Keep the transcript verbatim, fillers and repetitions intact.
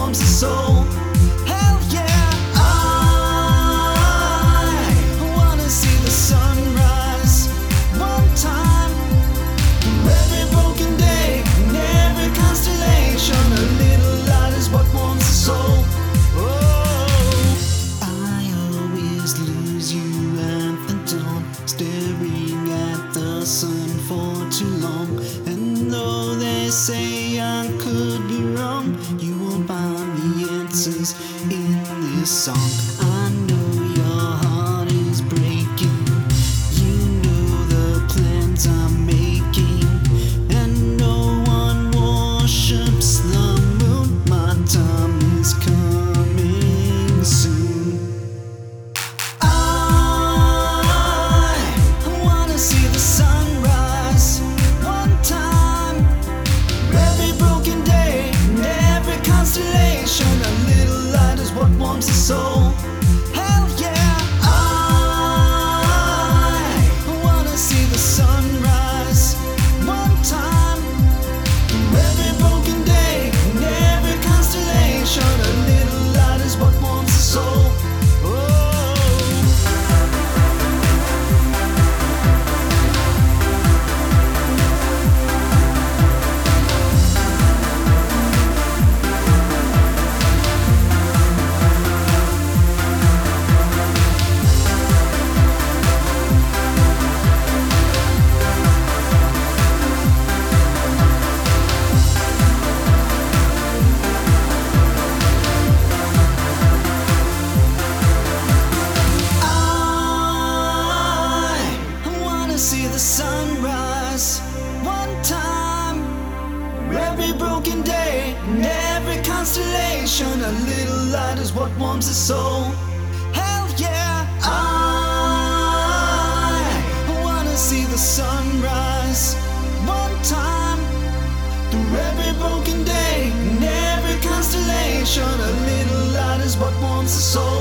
warms the soul. Hell yeah, I wanna see the sunrise one time. Through every broken day and every constellation, a little light is what warms the soul. Oh, I always lose you at the dawn, staring at the sun for too long. And though they say I could be wrong, you won't find the answers in this song. I know your heart is breaking, you know the plans I'm making, and no one worships the moon. My time is coming soon. I wanna see the sunrise one time. Every broken day and every constellation, a little light is what warms the soul. Hell yeah, I wanna see the sunrise one time. Through every broken day and every constellation, a little light is what warms the soul. Oh. See the sunrise one time. Every broken day and every constellation, a little light is what warms the soul. Hell yeah, I wanna see the sunrise one time. Through every broken day and every constellation, a little light is what warms the soul.